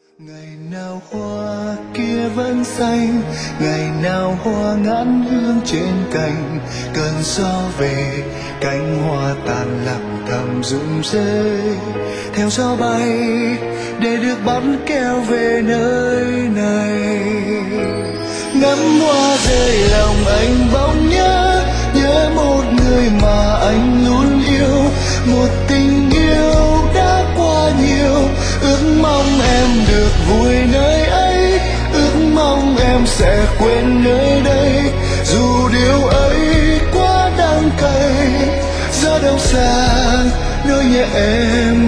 Ngày nào hoa kia vẫn xanh, ngày nào hoa ngát hương trên cành. Cơn gió về cánh hoa tàn lặng thầm rụng rơi, theo gió bay để được bắt kéo về nơi này. Ngắm hoa rơi lòng anh bỗng nhớ, nhớ một người mà anh luôn yêu, một tình yêu đã qua nhiều. Ước mong em được vui nơi ấy, ước mong em sẽ quên nơi đây. Dù điều ấy quá đắng cay, gió đông xa nỗi nhớ em